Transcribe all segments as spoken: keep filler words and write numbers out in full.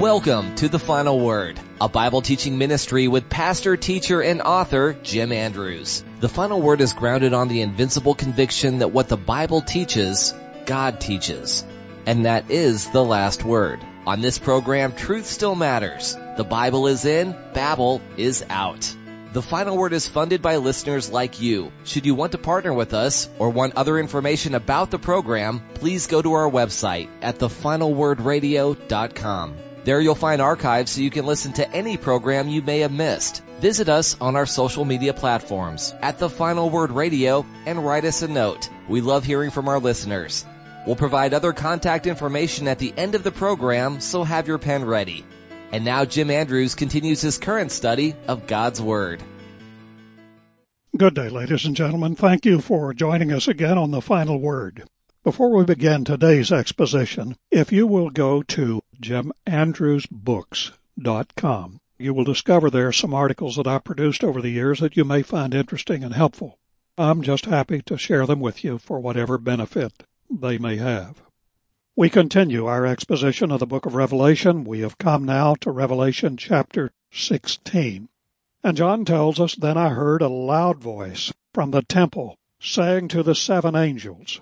Welcome to The Final Word, a Bible teaching ministry with pastor, teacher, and author Jim Andrews. The Final Word is grounded on the invincible conviction that what the Bible teaches, God teaches. And that is the last word. On this program, truth still matters. The Bible is in, Babel is out. The Final Word is funded by listeners like you. Should you want to partner with us or want other information about the program, please go to our website at the final word radio dot com. There you'll find archives so you can listen to any program you may have missed. Visit us on our social media platforms at The Final Word Radio and write us a note. We love hearing from our listeners. We'll provide other contact information at the end of the program, so have your pen ready. And now Jim Andrews continues his current study of God's Word. Good day, ladies and gentlemen. Thank you for joining us again on The Final Word. Before we begin today's exposition, if you will go to jim andrews books dot com, you will discover there some articles that I've produced over the years that you may find interesting and helpful. I'm just happy to share them with you for whatever benefit they may have. We continue our exposition of the book of Revelation. We have come now to Revelation chapter sixteen. And John tells us, "Then I heard a loud voice from the temple saying to the seven angels,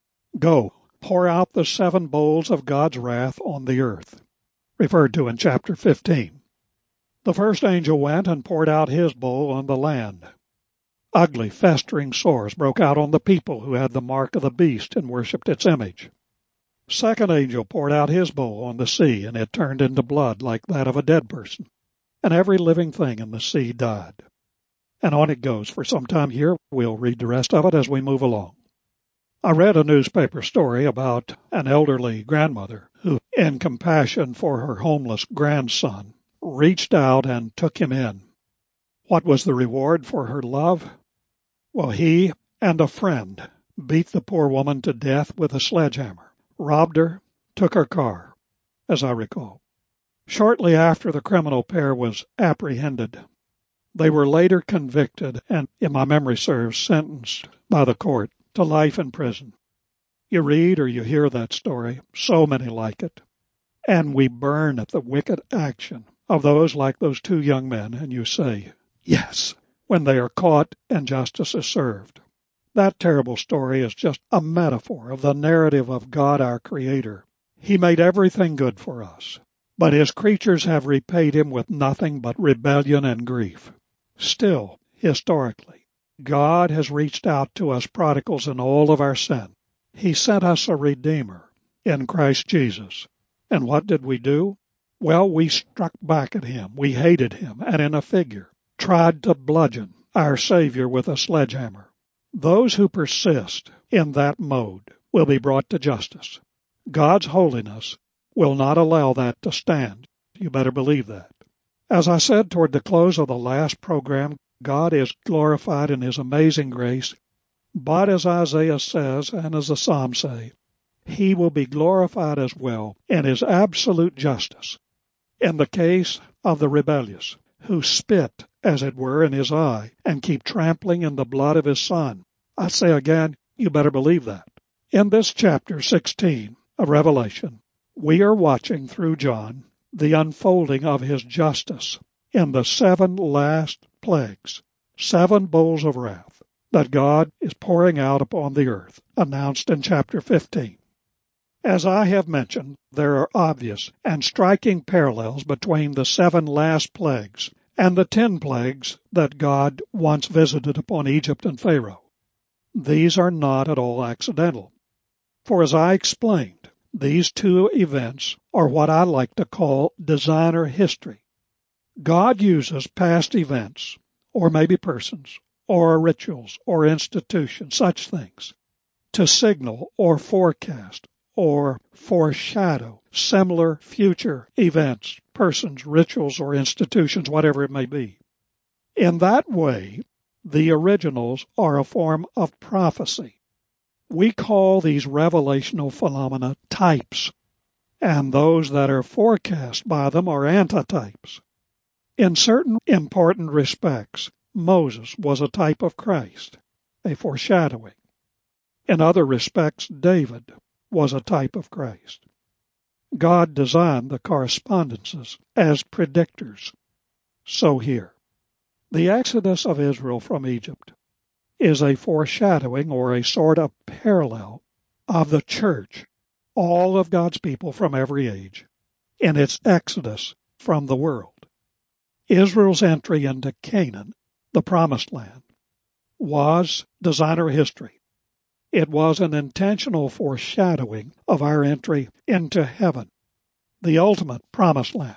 'Go, pour out the seven bowls of God's wrath on the earth,'" referred to in chapter fifteen. The first angel went and poured out his bowl on the land. Ugly, festering sores broke out on the people who had the mark of the beast and worshipped its image. Second angel poured out his bowl on the sea, and it turned into blood like that of a dead person, and every living thing in the sea died. And on it goes for some time here. We'll read the rest of it as we move along. I read a newspaper story about an elderly grandmother who, in compassion for her homeless grandson, reached out and took him in. What was the reward for her love? Well, he and a friend beat the poor woman to death with a sledgehammer, robbed her, took her car, as I recall. Shortly after the criminal pair was apprehended, they were later convicted and, if my memory serves, sentenced by the court to life in prison. You read or you hear that story, so many like it, and we burn at the wicked action of those like those two young men, and you say, yes, when they are caught and justice is served. That terrible story is just a metaphor of the narrative of God our Creator. He made everything good for us, but His creatures have repaid Him with nothing but rebellion and grief. Still, historically, God has reached out to us prodigals in all of our sin. He sent us a Redeemer in Christ Jesus. And what did we do? Well, we struck back at Him. We hated Him, and in a figure, tried to bludgeon our Savior with a sledgehammer. Those who persist in that mode will be brought to justice. God's holiness will not allow that to stand. You better believe that. As I said toward the close of the last program, God is glorified in His amazing grace, but as Isaiah says, and as the Psalms say, He will be glorified as well in His absolute justice in the case of the rebellious, who spit, as it were, in His eye and keep trampling in the blood of His Son. I say again, you better believe that. In this chapter sixteen of Revelation, we are watching through John the unfolding of His justice in the seven last plagues, seven bowls of wrath that God is pouring out upon the earth, announced in chapter fifteen. As I have mentioned, there are obvious and striking parallels between the seven last plagues and the ten plagues that God once visited upon Egypt and Pharaoh. These are not at all accidental. For as I explained, these two events are what I like to call designer history. God uses past events, or maybe persons, or rituals, or institutions, such things, to signal or forecast or foreshadow similar future events, persons, rituals, or institutions, whatever it may be. In that way, the originals are a form of prophecy. We call these revelational phenomena types, and those that are forecast by them are antitypes. In certain important respects, Moses was a type of Christ, a foreshadowing. In other respects, David was a type of Christ. God designed the correspondences as predictors. So here, the exodus of Israel from Egypt is a foreshadowing or a sort of parallel of the church, all of God's people from every age, in its exodus from the world. Israel's entry into Canaan, the Promised Land, was designer history. It was an intentional foreshadowing of our entry into heaven, the ultimate Promised Land.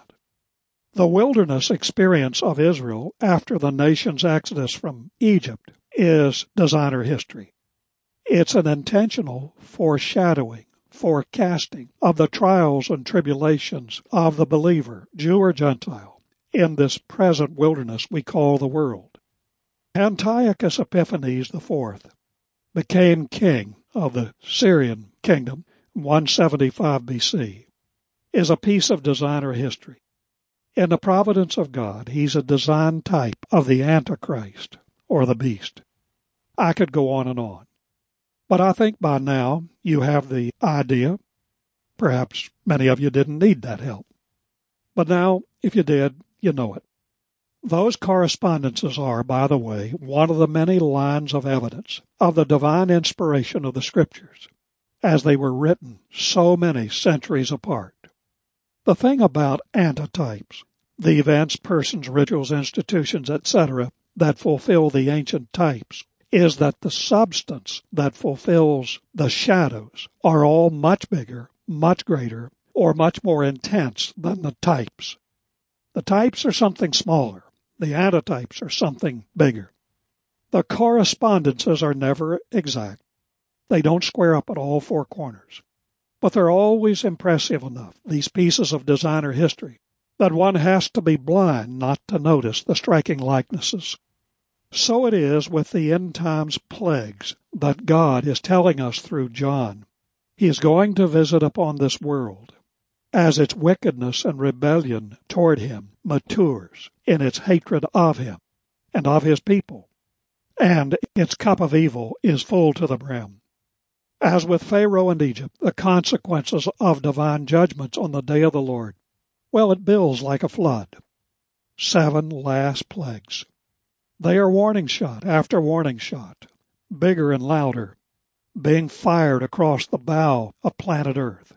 The wilderness experience of Israel after the nation's exodus from Egypt is designer history. It's an intentional foreshadowing, forecasting of the trials and tribulations of the believer, Jew or Gentile, in this present wilderness we call the world. Antiochus Epiphanes the fourth became king of the Syrian kingdom in one seventy-five B C is a piece of designer history. In the providence of God, he's a design type of the Antichrist or the beast. I could go on and on. But I think by now you have the idea. Perhaps many of you didn't need that help. But now, if you did, you know it. Those correspondences are, by the way, one of the many lines of evidence of the divine inspiration of the Scriptures, as they were written so many centuries apart. The thing about antitypes, the events, persons, rituals, institutions, et cetera, that fulfill the ancient types, is that the substance that fulfills the shadows are all much bigger, much greater, or much more intense than the types. The types are something smaller. The antitypes are something bigger. The correspondences are never exact. They don't square up at all four corners. But they're always impressive enough, these pieces of designer history, that one has to be blind not to notice the striking likenesses. So it is with the end times plagues that God is telling us through John. He is going to visit upon this world as its wickedness and rebellion toward him matures in its hatred of him and of his people, and its cup of evil is full to the brim. As with Pharaoh and Egypt, the consequences of divine judgments on the day of the Lord, well, it builds like a flood. Seven last plagues. They are warning shot after warning shot, bigger and louder, being fired across the bow of planet Earth.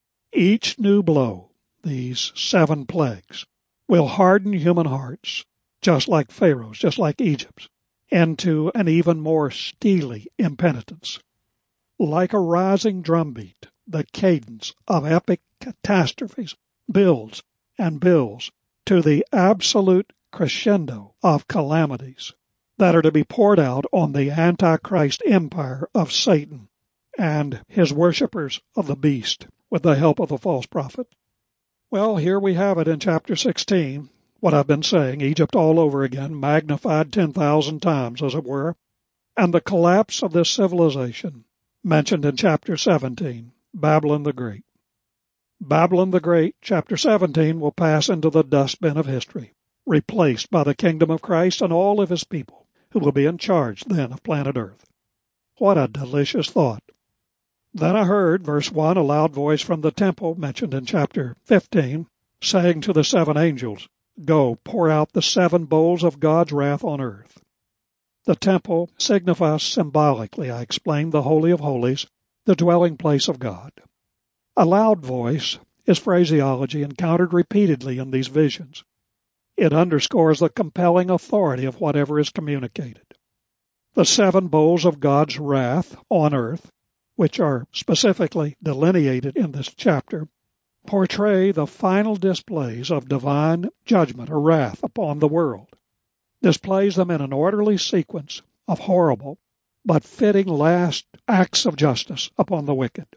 Each new blow, these seven plagues, will harden human hearts, just like Pharaoh's, just like Egypt's, into an even more steely impenitence. Like a rising drumbeat, the cadence of epic catastrophes builds and builds to the absolute crescendo of calamities that are to be poured out on the Antichrist empire of Satan and his worshippers of the beast with the help of the false prophet. Well, here we have it in chapter sixteen, what I've been saying, Egypt all over again, magnified ten thousand times, as it were, and the collapse of this civilization mentioned in chapter seventeen, Babylon the Great. Babylon the Great, chapter seventeen, will pass into the dustbin of history, replaced by the kingdom of Christ and all of his people, who will be in charge then of planet Earth. What a delicious thought. Then I heard, verse one, a loud voice from the temple, mentioned in chapter fifteen, saying to the seven angels, "Go, pour out the seven bowls of God's wrath on earth." The temple signifies symbolically, I explained, the Holy of Holies, the dwelling place of God. A loud voice is phraseology encountered repeatedly in these visions. It underscores the compelling authority of whatever is communicated. The seven bowls of God's wrath on earth, which are specifically delineated in this chapter, portray the final displays of divine judgment or wrath upon the world. Displays them in an orderly sequence of horrible but fitting last acts of justice upon the wicked.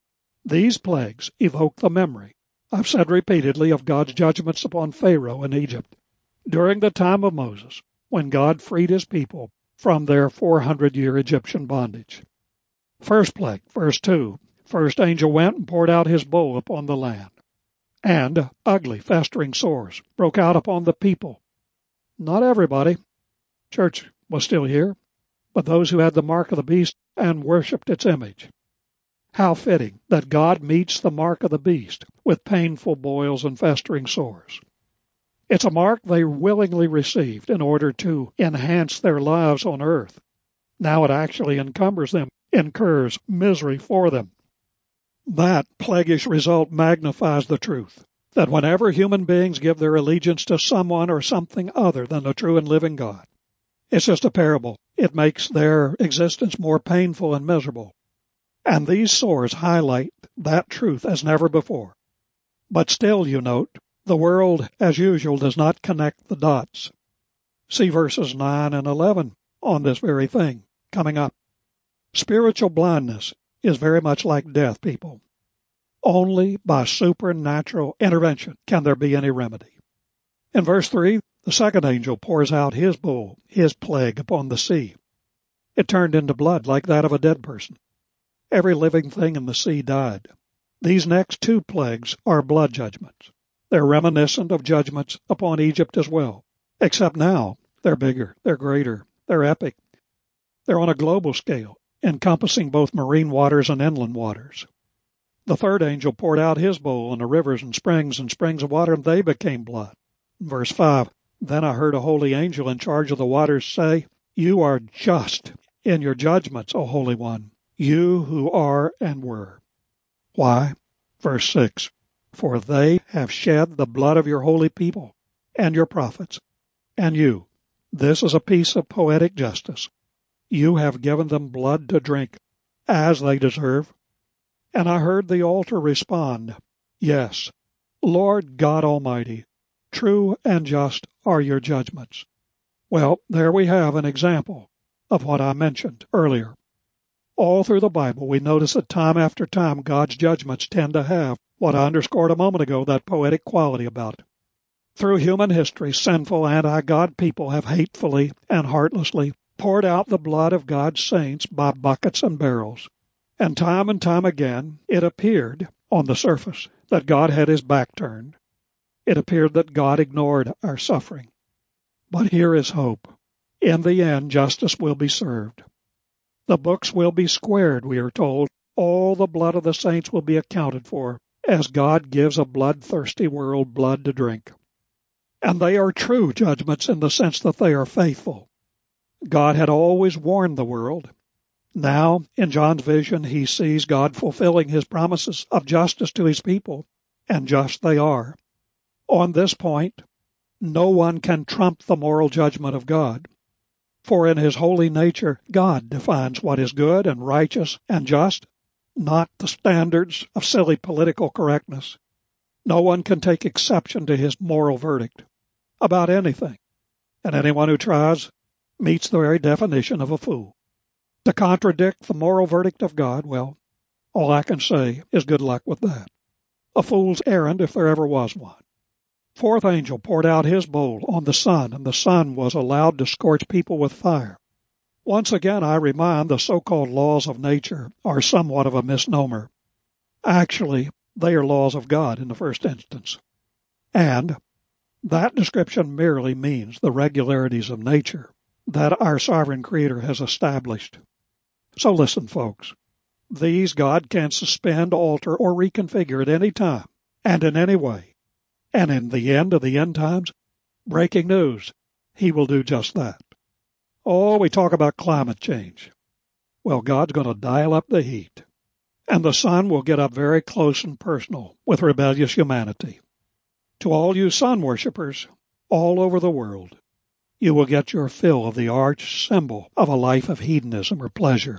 These plagues evoke the memory, I've said repeatedly, of God's judgments upon Pharaoh in Egypt during the time of Moses, when God freed his people from their four hundred year Egyptian bondage. First plague, verse two, first angel went and poured out his bowl upon the land, and ugly, festering sores broke out upon the people. Not everybody. Church was still here, but those who had the mark of the beast and worshipped its image. How fitting that God meets the mark of the beast with painful boils and festering sores. It's a mark they willingly received in order to enhance their lives on earth. Now it actually encumbers them, incurs misery for them. That plaguish result magnifies the truth that whenever human beings give their allegiance to someone or something other than the true and living God, it's just a parable. It makes their existence more painful and miserable. And these sores highlight that truth as never before. But still, you note, the world, as usual, does not connect the dots. See verses nine and eleven on this very thing coming up. Spiritual blindness is very much like death, people. Only by supernatural intervention can there be any remedy. In verse three, the second angel pours out his bowl, his plague, upon the sea. It turned into blood like that of a dead person. Every living thing in the sea died. These next two plagues are blood judgments. They're reminiscent of judgments upon Egypt as well, except now they're bigger, they're greater, they're epic. They're on a global scale, encompassing both marine waters and inland waters. The third angel poured out his bowl on the rivers and springs and springs of water, and they became blood. Verse five, then I heard a holy angel in charge of the waters say, you are just in your judgments, O Holy One, you who are and were. Why? Verse six, for they have shed the blood of your holy people and your prophets, and you. This is a piece of poetic justice. You have given them blood to drink, as they deserve. And I heard the altar respond, yes, Lord God Almighty, true and just are your judgments. Well, there we have an example of what I mentioned earlier. All through the Bible, we notice that time after time, God's judgments tend to have what I underscored a moment ago, that poetic quality about it. Through human history, sinful anti-God people have hatefully and heartlessly poured out the blood of God's saints by buckets and barrels. And time and time again, it appeared on the surface that God had his back turned. It appeared that God ignored our suffering. But here is hope. In the end, justice will be served. The books will be squared, we are told. All the blood of the saints will be accounted for, as God gives a bloodthirsty world blood to drink. And they are true judgments in the sense that they are faithful. God had always warned the world. Now, in John's vision, he sees God fulfilling his promises of justice to his people, and just they are. On this point, no one can trump the moral judgment of God. For in his holy nature, God defines what is good and righteous and just, not the standards of silly political correctness. No one can take exception to his moral verdict about anything, and anyone who tries meets the very definition of a fool. To contradict the moral verdict of God, well, all I can say is good luck with that. A fool's errand if there ever was one. Fourth angel poured out his bowl on the sun, and the sun was allowed to scorch people with fire. Once again, I remind the so-called laws of nature are somewhat of a misnomer. Actually, they are laws of God in the first instance. And that description merely means the regularities of nature that our sovereign Creator has established. So listen, folks. These God can suspend, alter, or reconfigure at any time and in any way. And in the end of the end times, breaking news, He will do just that. Oh, we talk about climate change. Well, God's going to dial up the heat, and the sun will get up very close and personal with rebellious humanity. To all you sun worshippers all over the world, you will get your fill of the arch symbol of a life of hedonism or pleasure.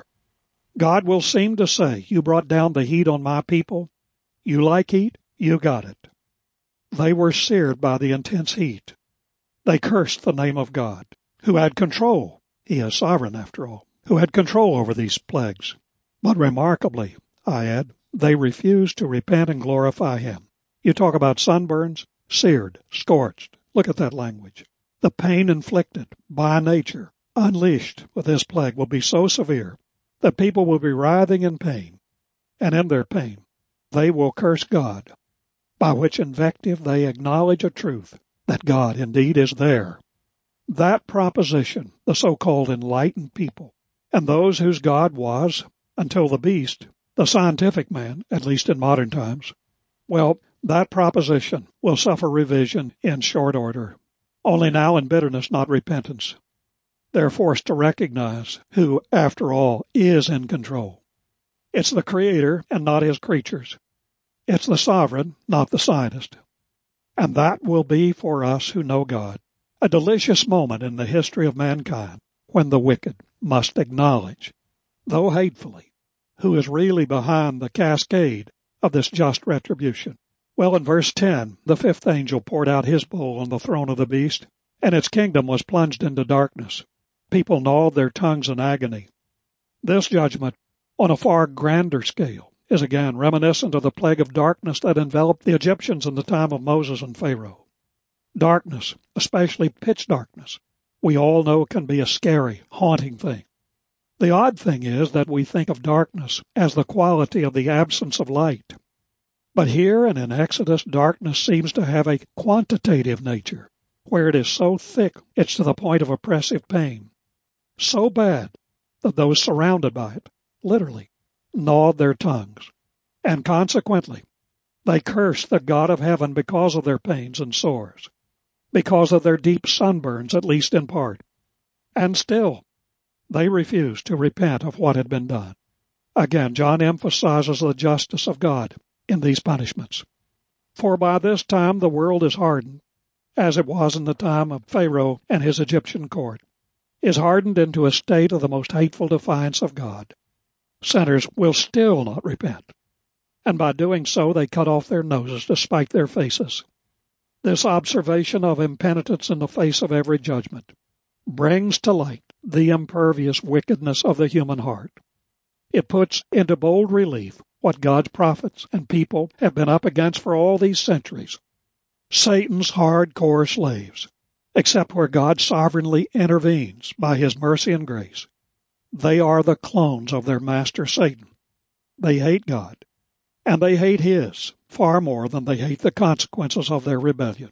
God will seem to say, you brought down the heat on my people. You like heat? You got it. They were seared by the intense heat. They cursed the name of God, who had control. He is sovereign, after all, who had control over these plagues. But remarkably, I add, they refused to repent and glorify Him. You talk about sunburns, seared, scorched. Look at that language. The pain inflicted by nature, unleashed with this plague, will be so severe that people will be writhing in pain, and in their pain they will curse God, by which invective they acknowledge a truth, that God indeed is there. That proposition, the so-called enlightened people, and those whose God was, until the beast, The scientific man, at least in modern times, well, that proposition will suffer revision in short order, only now in bitterness, not repentance. They're forced to recognize who, after all, is in control. It's the Creator and not His creatures. It's the sovereign, not the scientist. And that will be for us who know God a delicious moment in the history of mankind when the wicked must acknowledge, though hatefully, who is really behind the cascade of this just retribution. Well, in verse ten, the fifth angel poured out his bowl on the throne of the beast, and its kingdom was plunged into darkness. People gnawed their tongues in agony. This judgment, on a far grander scale, is again reminiscent of the plague of darkness that enveloped the Egyptians in the time of Moses and Pharaoh. Darkness, especially pitch darkness, we all know can be a scary, haunting thing. The odd thing is that we think of darkness as the quality of the absence of light. But here and in Exodus, darkness seems to have a quantitative nature, where it is so thick it's to the point of oppressive pain, so bad that those surrounded by it, literally, gnawed their tongues, and consequently, they cursed the God of heaven because of their pains and sores, because of their deep sunburns, at least in part. And still, they refused to repent of what had been done. Again, John emphasizes the justice of God in these punishments. For by this time the world is hardened, as it was in the time of Pharaoh and his Egyptian court, is hardened into a state of the most hateful defiance of God. Sinners will still not repent, and by doing so they cut off their noses to spite their faces. This observation of impenitence in the face of every judgment brings to light the impervious wickedness of the human heart. It puts into bold relief what God's prophets and people have been up against for all these centuries. Satan's hardcore slaves, except where God sovereignly intervenes by His mercy and grace. They are the clones of their master Satan. They hate God, and they hate His far more than they hate the consequences of their rebellion.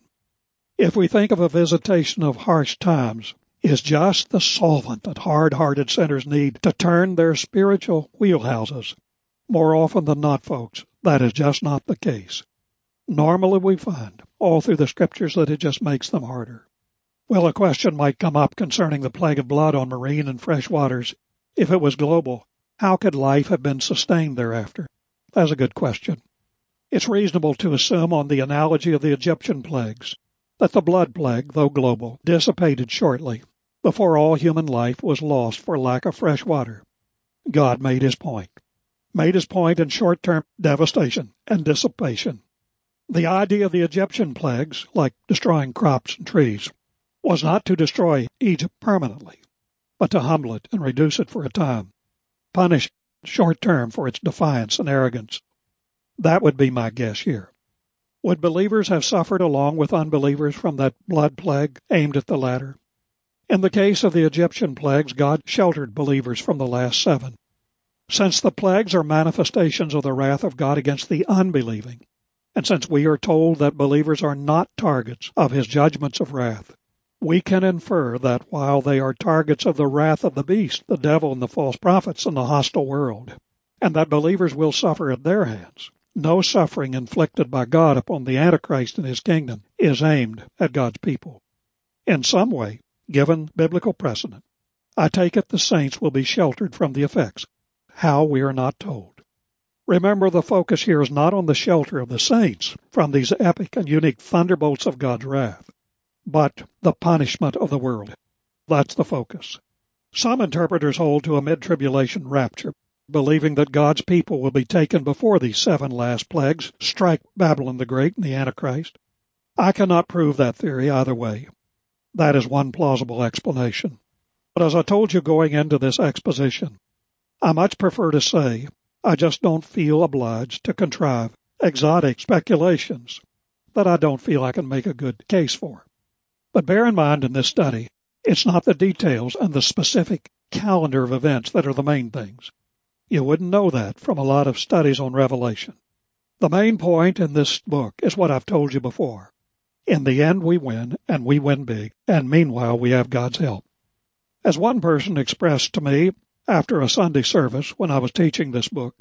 If we think of a visitation of harsh times is just the solvent that hard-hearted sinners need to turn their spiritual wheelhouses, more often than not, folks, that is just not the case. Normally we find all through the Scriptures that it just makes them harder. Well, a question might come up concerning the plague of blood on marine and fresh waters. If it was global, how could life have been sustained thereafter? That's a good question. It's reasonable to assume, on the analogy of the Egyptian plagues, that the blood plague, though global, dissipated shortly before all human life was lost for lack of fresh water. God made His point. Made His point in short-term devastation and dissipation. The idea of the Egyptian plagues, like destroying crops and trees, was not to destroy Egypt permanently, but to humble it and reduce it for a time, punish it short-term for its defiance and arrogance. That would be my guess here. Would believers have suffered along with unbelievers from that blood plague aimed at the latter? In the case of the Egyptian plagues, God sheltered believers from the last seven. Since the plagues are manifestations of the wrath of God against the unbelieving, and since we are told that believers are not targets of His judgments of wrath, we can infer that while they are targets of the wrath of the beast, the devil, and the false prophets in the hostile world, and that believers will suffer at their hands, no suffering inflicted by God upon the Antichrist and his kingdom is aimed at God's people. In some way, given biblical precedent, I take it the saints will be sheltered from the effects. How, we are not told. Remember, the focus here is not on the shelter of the saints from these epic and unique thunderbolts of God's wrath, but the punishment of the world. That's the focus. Some interpreters hold to a mid-tribulation rapture, believing that God's people will be taken before these seven last plagues strike Babylon the Great and the Antichrist. I cannot prove that theory either way. That is one plausible explanation. But as I told you going into this exposition, I much prefer to say I just don't feel obliged to contrive exotic speculations that I don't feel I can make a good case for. But bear in mind in this study, it's not the details and the specific calendar of events that are the main things. You wouldn't know that from a lot of studies on Revelation. The main point in this book is what I've told you before. In the end, we win, and we win big, and meanwhile we have God's help. As one person expressed to me after a Sunday service when I was teaching this book,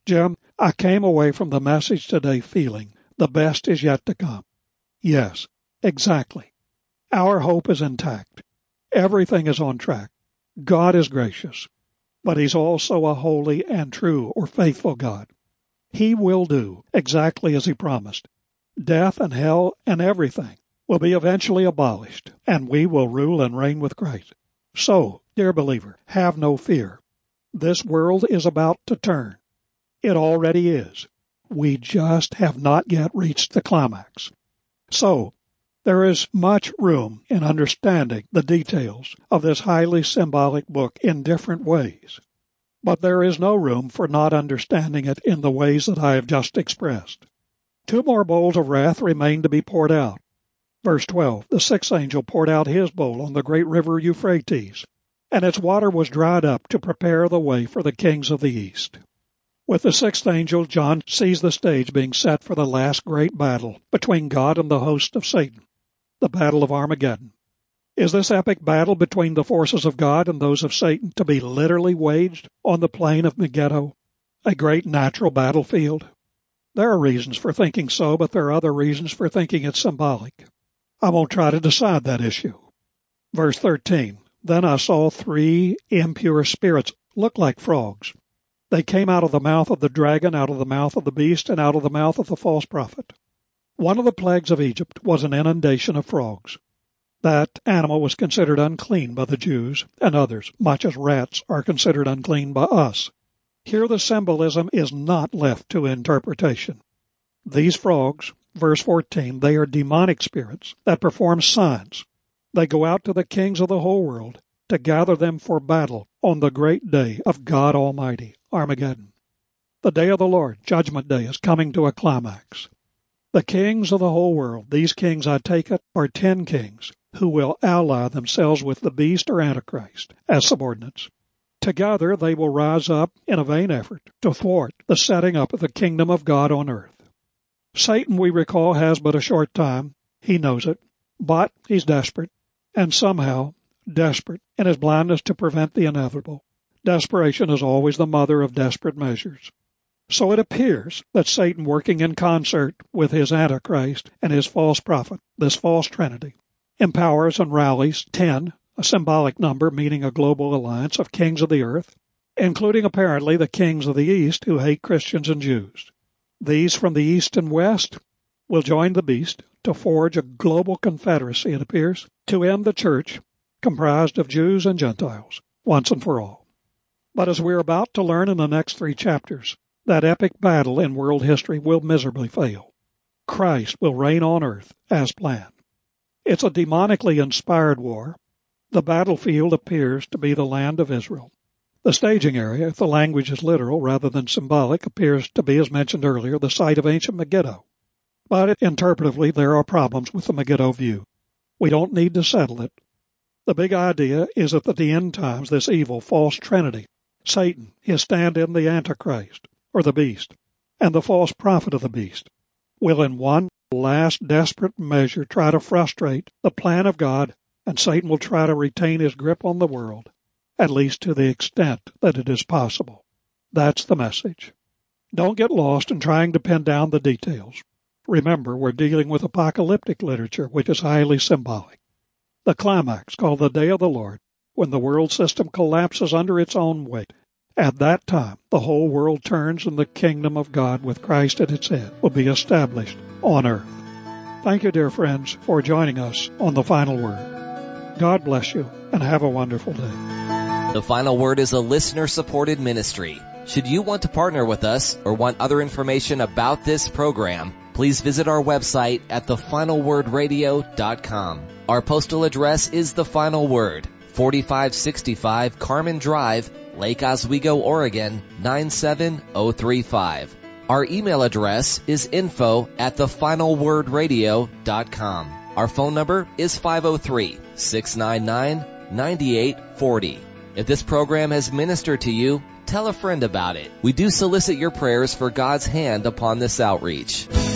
Jim, I came away from the message today feeling the best is yet to come. Yes, exactly. Our hope is intact. Everything is on track. God is gracious, but He's also a holy and true or faithful God. He will do exactly as He promised. Death and hell and everything will be eventually abolished, and we will rule and reign with Christ. So, dear believer, have no fear. This world is about to turn. It already is. We just have not yet reached the climax. So, there is much room in understanding the details of this highly symbolic book in different ways. But there is no room for not understanding it in the ways that I have just expressed. Two more bowls of wrath remain to be poured out. Verse twelve, the sixth angel poured out his bowl on the great river Euphrates, and its water was dried up to prepare the way for the kings of the east. With the sixth angel, John sees the stage being set for the last great battle between God and the host of Satan, the battle of Armageddon. Is this epic battle between the forces of God and those of Satan to be literally waged on the plain of Megiddo, a great natural battlefield? There are reasons for thinking so, but there are other reasons for thinking it's symbolic. I won't try to decide that issue. Verse thirteen, then I saw three impure spirits look like frogs. They came out of the mouth of the dragon, out of the mouth of the beast, and out of the mouth of the false prophet. One of the plagues of Egypt was an inundation of frogs. That animal was considered unclean by the Jews and others, much as rats are considered unclean by us. Here the symbolism is not left to interpretation. These frogs, verse fourteen, they are demonic spirits that perform signs. They go out to the kings of the whole world to gather them for battle on the great day of God Almighty, Armageddon. The day of the Lord, Judgment Day, is coming to a climax. The kings of the whole world, these kings, I take it, are ten kings who will ally themselves with the beast or Antichrist as subordinates. Together they will rise up in a vain effort to thwart the setting up of the kingdom of God on earth. Satan, we recall, has but a short time. He knows it, but he's desperate, and somehow desperate in his blindness to prevent the inevitable. Desperation is always the mother of desperate measures. So it appears that Satan, working in concert with his Antichrist and his false prophet, this false trinity, empowers and rallies ten, a symbolic number meaning a global alliance of kings of the earth, including apparently the kings of the east who hate Christians and Jews. These from the east and west will join the beast to forge a global confederacy, it appears, to end the church comprised of Jews and Gentiles, once and for all. But as we're about to learn in the next three chapters, that epic battle in world history will miserably fail. Christ will reign on earth as planned. It's a demonically inspired war. The battlefield appears to be the land of Israel. The staging area, if the language is literal rather than symbolic, appears to be, as mentioned earlier, the site of ancient Megiddo. But interpretively, there are problems with the Megiddo view. We don't need to settle it. The big idea is that at the end times, this evil, false trinity, Satan, his stand-in, the Antichrist, or the beast, and the false prophet of the beast, will in one last desperate measure try to frustrate the plan of God, and Satan will try to retain his grip on the world, at least to the extent that it is possible. That's the message. Don't get lost in trying to pin down the details. Remember, we're dealing with apocalyptic literature, which is highly symbolic. The climax, called the Day of the Lord, when the world system collapses under its own weight, at that time the whole world turns and the kingdom of God with Christ at its head will be established on earth. Thank you, dear friends, for joining us on The Final Word. God bless you, and have a wonderful day. The Final Word is a listener-supported ministry. Should you want to partner with us or want other information about this program, please visit our website at the final word radio dot com. Our postal address is The Final Word, forty-five sixty-five Carmen Drive, Lake Oswego, Oregon, nine seven zero three five. Our email address is info at the final word radio dot com. Our phone number is five oh three, six nine nine, nine eight four oh. If this program has ministered to you, tell a friend about it. We do solicit your prayers for God's hand upon this outreach.